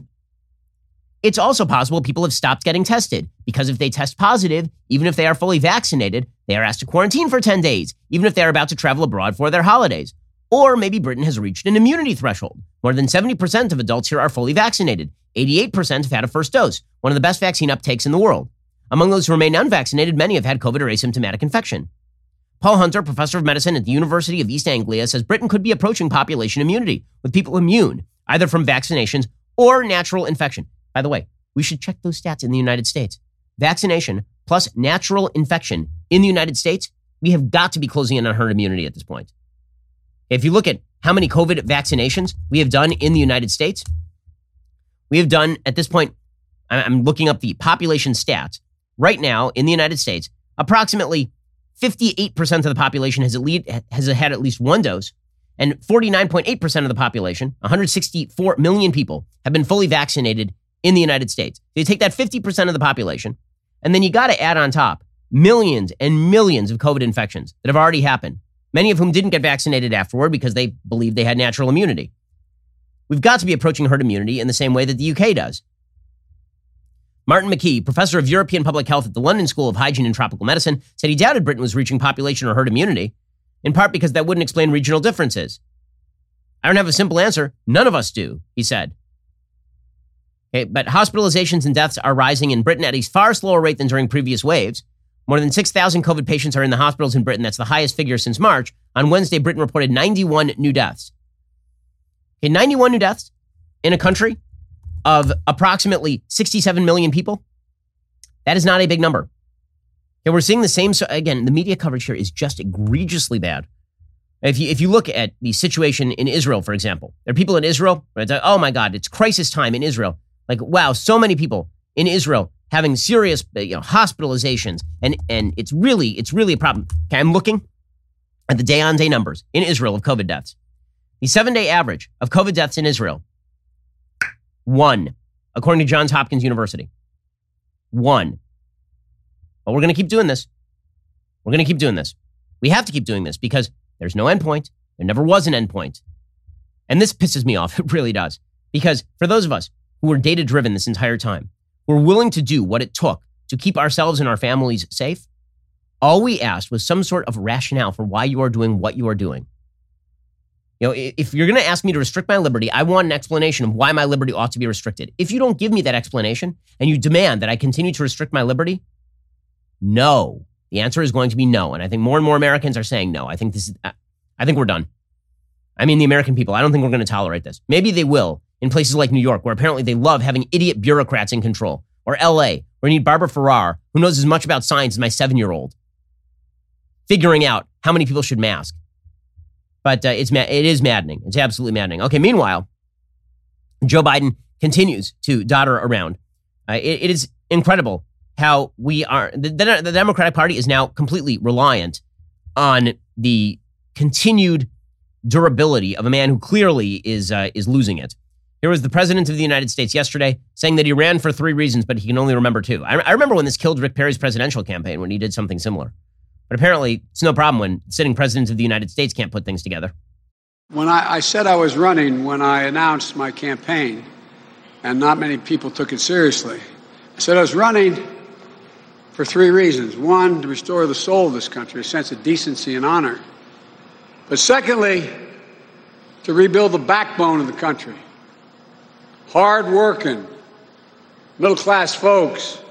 It's also possible people have stopped getting tested because if they test positive, even if they are fully vaccinated, they are asked to quarantine for ten days, even if they're about to travel abroad for their holidays. Or maybe Britain has reached an immunity threshold. More than seventy percent of adults here are fully vaccinated. eighty-eight percent have had a first dose, one of the best vaccine uptakes in the world. Among those who remain unvaccinated, many have had COVID or asymptomatic infection. Paul Hunter, professor of medicine at the University of East Anglia, says Britain could be approaching population immunity, with people immune, either from vaccinations or natural infection. By the way, we should check those stats in the United States. Vaccination plus natural infection in the United States, we have got to be closing in on herd immunity at this point. If you look at how many COVID vaccinations we have done in the United States, we have done at this point, I'm looking up the population stats. Right now in the United States, approximately fifty-eight percent of the population has, at least, has had at least one dose, and forty-nine point eight percent of the population, one hundred sixty-four million people, have been fully vaccinated in the United States. So you take that fifty percent of the population, and then you got to add on top millions and millions of COVID infections that have already happened, many of whom didn't get vaccinated afterward because they believed they had natural immunity. We've got to be approaching herd immunity in the same way that the U K does. Martin McKee, professor of European Public Health at the London School of Hygiene and Tropical Medicine, said he doubted Britain was reaching population or herd immunity, in part because that wouldn't explain regional differences. I don't have a simple answer. None of us do, he said. Okay, but hospitalizations and deaths are rising in Britain at a far slower rate than during previous waves. More than six thousand COVID patients are in the hospitals in Britain. That's the highest figure since March. On Wednesday, Britain reported ninety-one new deaths. Okay, ninety-one new deaths in a country of approximately sixty-seven million people. That is not a big number. Okay, we're seeing the same. So again, the media coverage here is just egregiously bad. If you, if you look at the situation in Israel, for example, there are people in Israel, right, oh my God, it's crisis time in Israel. Like, wow, so many people in Israel having serious, you know, hospitalizations. And, and it's really, it's really a problem. Okay, I'm looking at the day-on-day numbers in Israel of COVID deaths. The seven-day average of COVID deaths in Israel, one, according to Johns Hopkins University. One. But we're going to keep doing this. We're going to keep doing this. We have to keep doing this because there's no endpoint. There never was an endpoint. And this pisses me off. It really does. Because for those of us who were data-driven this entire time, we're willing to do what it took to keep ourselves and our families safe. All we asked was some sort of rationale for why you are doing what you are doing. You know, if you're going to ask me to restrict my liberty, I want an explanation of why my liberty ought to be restricted. If you don't give me that explanation and you demand that I continue to restrict my liberty, no. The answer is going to be no. And I think more and more Americans are saying no. I think this is, I think we're done. I mean, the American people, I don't think we're going to tolerate this. Maybe they will in places like New York, where apparently they love having idiot bureaucrats in control. Or L A, where you need Barbara Ferrer, who knows as much about science as my seven-year-old, figuring out how many people should mask. But uh, it's it is maddening. It's absolutely maddening. Okay, meanwhile, Joe Biden continues to dodder around. Uh, it, it is incredible how we are, the, the, the Democratic Party is now completely reliant on the continued durability of a man who clearly is uh, is losing it. Here was the president of the United States yesterday saying that he ran for three reasons, but he can only remember two. I, I remember when this killed Rick Perry's presidential campaign, when he did something similar. But apparently, it's no problem when sitting president of the United States can't put things together. When I, I said I was running, when I announced my campaign, and not many people took it seriously, I said I was running for three reasons. One, to restore the soul of this country, a sense of decency and honor. But secondly, to rebuild the backbone of the country. Hard-working, middle-class folks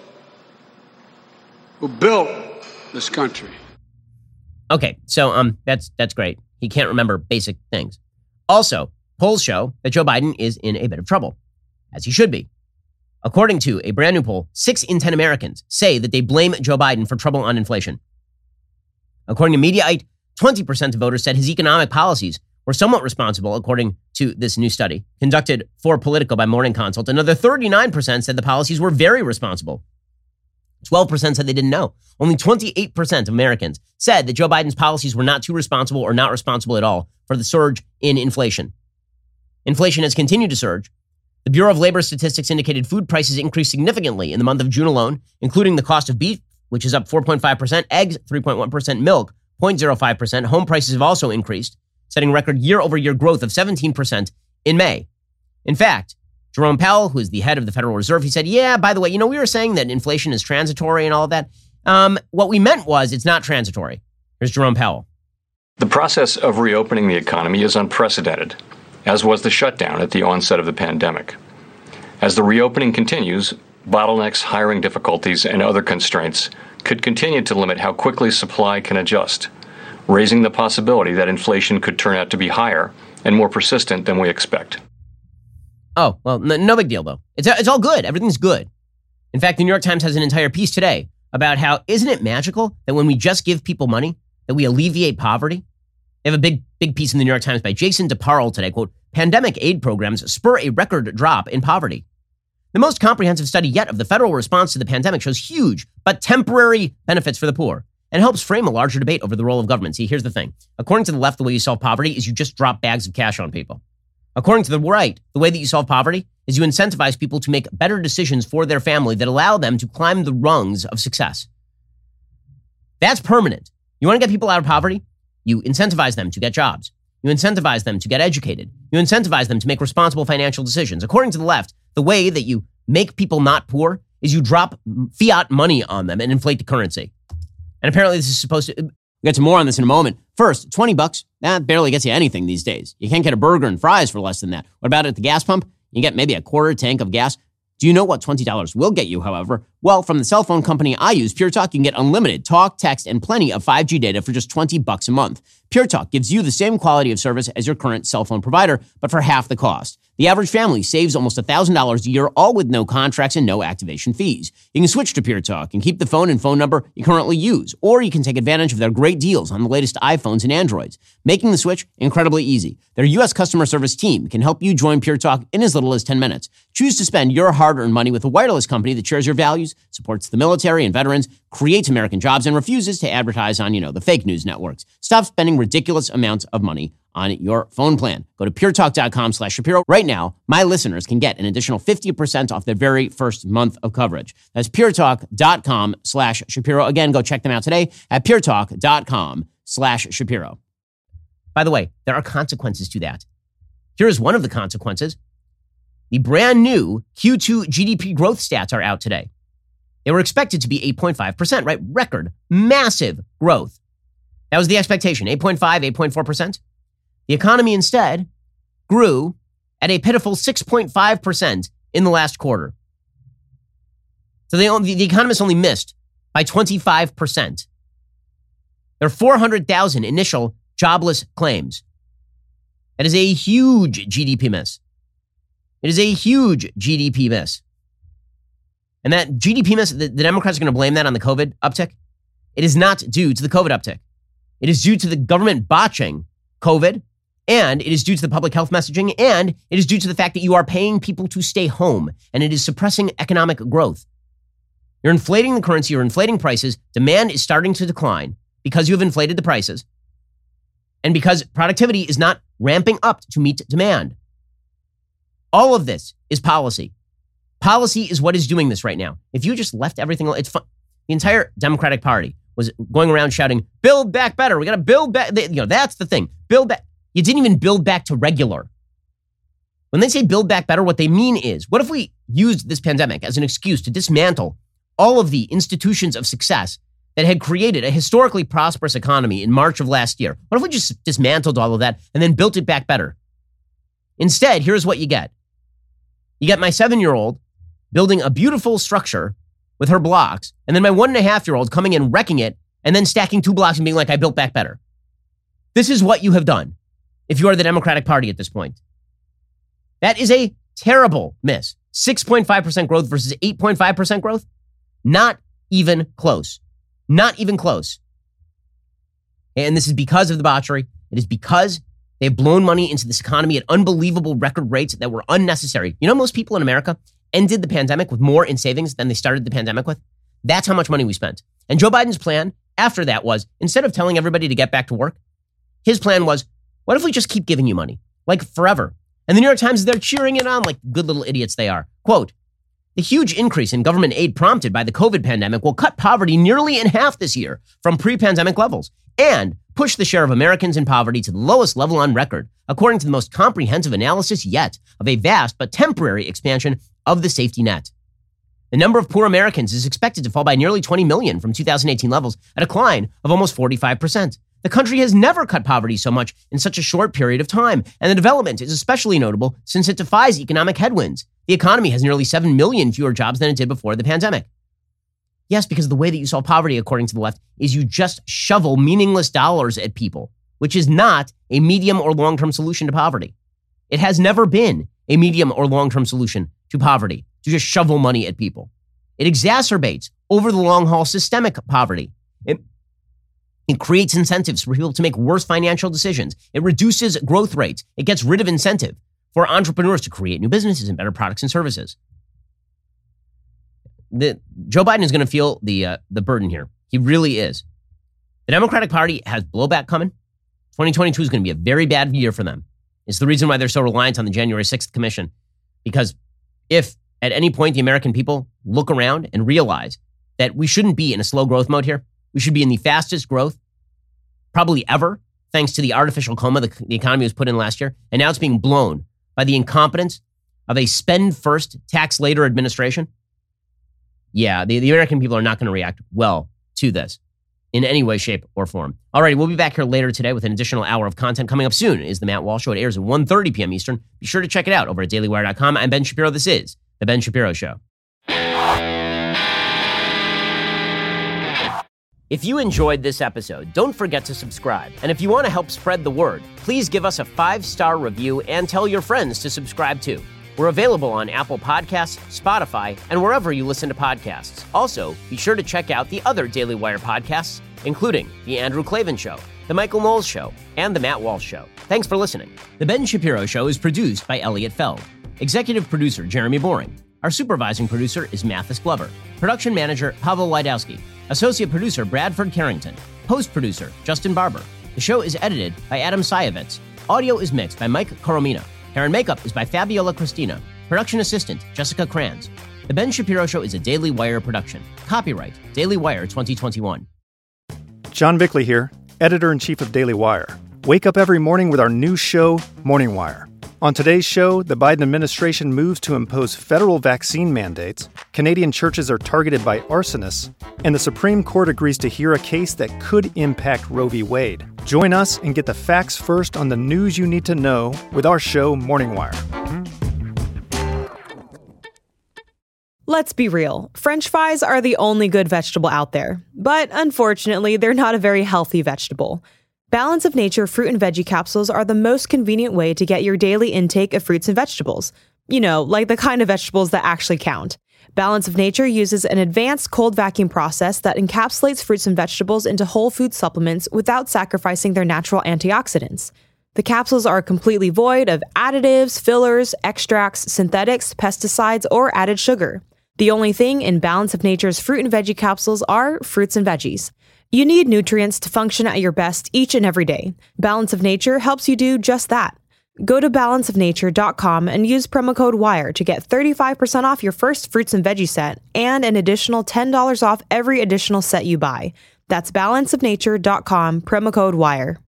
who built this country. Okay, so um, that's that's great. He can't remember basic things. Also, polls show that Joe Biden is in a bit of trouble, as he should be. According to a brand new poll, six in ten Americans say that they blame Joe Biden for trouble on inflation. According to Mediaite, twenty percent of voters said his economic policies were somewhat responsible, according to this new study conducted for Politico by Morning Consult. Another thirty-nine percent said the policies were very responsible. twelve percent said they didn't know. Only twenty-eight percent of Americans said that Joe Biden's policies were not too responsible or not responsible at all for the surge in inflation. Inflation has continued to surge. The Bureau of Labor Statistics indicated food prices increased significantly in the month of June alone, including the cost of beef, which is up four point five percent, eggs, three point one percent, milk, zero point zero five percent. Home prices have also increased, setting record year-over-year growth of seventeen percent in May. In fact, Jerome Powell, who is the head of the Federal Reserve, he said, yeah, by the way, you know, we were saying that inflation is transitory and all of that. Um, what we meant was it's not transitory. Here's Jerome Powell. The process of reopening the economy is unprecedented, as was the shutdown at the onset of the pandemic. As the reopening continues, bottlenecks, hiring difficulties, and other constraints could continue to limit how quickly supply can adjust, raising the possibility that inflation could turn out to be higher and more persistent than we expect. Oh, well, no, no big deal, though. It's, it's all good. Everything's good. In fact, the New York Times has an entire piece today about how, isn't it magical that when we just give people money, that we alleviate poverty? They have a big, big piece in the New York Times by Jason DeParle today, quote, pandemic aid programs spur a record drop in poverty. The most comprehensive study yet of the federal response to the pandemic shows huge but temporary benefits for the poor and helps frame a larger debate over the role of government. See, here's the thing. According to the left, the way you solve poverty is you just drop bags of cash on people. According to the right, the way that you solve poverty is you incentivize people to make better decisions for their family that allow them to climb the rungs of success. That's permanent. You want to get people out of poverty? You incentivize them to get jobs. You incentivize them to get educated. You incentivize them to make responsible financial decisions. According to the left, the way that you make people not poor is you drop fiat money on them and inflate the currency. And apparently this is supposed to... We'll get to more on this in a moment. First, twenty bucks, that barely gets you anything these days. You can't get a burger and fries for less than that. What about at the gas pump? You get maybe a quarter tank of gas. Do you know what twenty dollars will get you, however? Well, from the cell phone company I use, Pure Talk, you can get unlimited talk, text, and plenty of five G data for just twenty bucks a month. Pure Talk gives you the same quality of service as your current cell phone provider, but for half the cost. The average family saves almost one thousand dollars a year, all with no contracts and no activation fees. You can switch to Pure Talk and keep the phone and phone number you currently use, or you can take advantage of their great deals on the latest iPhones and Androids. Making the switch incredibly easy. Their U S customer service team can help you join Pure Talk in as little as ten minutes. Choose to spend your hard-earned money with a wireless company that shares your values, supports the military and veterans, creates American jobs, and refuses to advertise on, you know, the fake news networks. Stop spending ridiculous amounts of money on your phone plan. Go to puretalk.com slash Shapiro. Right now, my listeners can get an additional fifty percent off their very first month of coverage. That's puretalk.com slash Shapiro. Again, go check them out today at puretalk.com slash Shapiro. By the way, there are consequences to that. Here is one of the consequences. The brand new Q two G D P growth stats are out today. They were expected to be eight point five percent, right? Record, massive growth. That was the expectation, eight point five, eight point four percent. The economy instead grew at a pitiful six point five percent in the last quarter. So they only, the economists only missed by twenty-five percent. There are four hundred thousand initial jobless claims. That is a huge G D P miss. It is a huge G D P miss. And that G D P miss, the, the Democrats are going to blame that on the COVID uptick. It is not due to the COVID uptick. It is due to the government botching COVID, and it is due to the public health messaging, and it is due to the fact that you are paying people to stay home, and it is suppressing economic growth. You're inflating the currency, you're inflating prices. Demand is starting to decline because you've inflated the prices and because productivity is not ramping up to meet demand. All of this is policy. Policy is what is doing this right now. If you just left everything, it's fun. The entire Democratic Party was going around shouting, build back better. We got to build back. You know, that's the thing. Build back. You didn't even build back to regular. When they say build back better, what they mean is, what if we used this pandemic as an excuse to dismantle all of the institutions of success that had created a historically prosperous economy in March of last year? What if we just dismantled all of that and then built it back better? Instead, here's what you get. You get my seven-year-old building a beautiful structure with her blocks, and then my one and a half year old coming in, wrecking it, and then stacking two blocks and being like, I built back better. This is what you have done if you are the Democratic Party at this point. That is a terrible miss. six point five percent growth versus eight point five percent growth? Not even close. Not even close. And this is because of the botchery. It is because they've blown money into this economy at unbelievable record rates that were unnecessary. You know, most people in America ended the pandemic with more in savings than they started the pandemic with. That's how much money we spent. And Joe Biden's plan after that was, instead of telling everybody to get back to work, his plan was, what if we just keep giving you money? Like forever. And the New York Times, they're cheering it on like good little idiots they are. Quote, the huge increase in government aid prompted by the COVID pandemic will cut poverty nearly in half this year from pre-pandemic levels and push the share of Americans in poverty to the lowest level on record, according to the most comprehensive analysis yet of a vast but temporary expansion of the safety net. The number of poor Americans is expected to fall by nearly twenty million from two thousand eighteen levels, a decline of almost forty-five percent. The country has never cut poverty so much in such a short period of time, and the development is especially notable since it defies economic headwinds. The economy has nearly seven million fewer jobs than it did before the pandemic. Yes, because the way that you solve poverty, according to the left, is you just shovel meaningless dollars at people, which is not a medium or long-term solution to poverty. It has never been a medium or long-term solution to poverty, to just shovel money at people. It exacerbates over the long haul systemic poverty. It, it creates incentives for people to make worse financial decisions. It reduces growth rates. It gets rid of incentive for entrepreneurs to create new businesses and better products and services. The, Joe Biden is going to feel the uh, the burden here. He really is. The Democratic Party has blowback coming. twenty twenty-two is going to be a very bad year for them. It's the reason why they're so reliant on the January sixth commission. Because if at any point the American people look around and realize that we shouldn't be in a slow growth mode here, we should be in the fastest growth probably ever, thanks to the artificial coma the, the economy was put in last year, and now it's being blown by the incompetence of a spend first, tax later administration. Yeah, the, the American people are not going to react well to this in any way, shape, or form. All right, we'll be back here later today with an additional hour of content. Coming up soon is the Matt Walsh Show. It airs at one thirty p.m. Eastern. Be sure to check it out over at daily wire dot com. I'm Ben Shapiro. This is The Ben Shapiro Show. If you enjoyed this episode, don't forget to subscribe. And if you want to help spread the word, please give us a five-star review and tell your friends to subscribe too. We're available on Apple Podcasts, Spotify, and wherever you listen to podcasts. Also, be sure to check out the other Daily Wire podcasts, including The Andrew Klavan Show, The Michael Knowles Show, and The Matt Walsh Show. Thanks for listening. The Ben Shapiro Show is produced by Elliot Feld. Executive producer, Jeremy Boring. Our supervising producer is Mathis Glover. Production manager, Pavel Wydowski. Associate producer, Bradford Carrington. Post-producer, Justin Barber. The show is edited by Adam Sayevitz. Audio is mixed by Mike Coromina. Hair and makeup is by Fabiola Cristina. Production assistant, Jessica Kranz. The Ben Shapiro Show is a Daily Wire production. Copyright Daily Wire twenty twenty-one. John Bickley here, editor-in-chief of Daily Wire. Wake up every morning with our new show, Morning Wire. On today's show, the Biden administration moves to impose federal vaccine mandates, Canadian churches are targeted by arsonists, and the Supreme Court agrees to hear a case that could impact Roe v. Wade. Join us and get the facts first on the news you need to know with our show, Morning Wire. Let's be real. French fries are the only good vegetable out there. But unfortunately, they're not a very healthy vegetable. Balance of Nature fruit and veggie capsules are the most convenient way to get your daily intake of fruits and vegetables. You know, like the kind of vegetables that actually count. Balance of Nature uses an advanced cold vacuum process that encapsulates fruits and vegetables into whole food supplements without sacrificing their natural antioxidants. The capsules are completely void of additives, fillers, extracts, synthetics, pesticides, or added sugar. The only thing in Balance of Nature's fruit and veggie capsules are fruits and veggies. You need nutrients to function at your best each and every day. Balance of Nature helps you do just that. Go to balance of nature dot com and use promo code WIRE to get thirty-five percent off your first fruits and veggie set and an additional ten dollars off every additional set you buy. That's balance of nature dot com, promo code WIRE.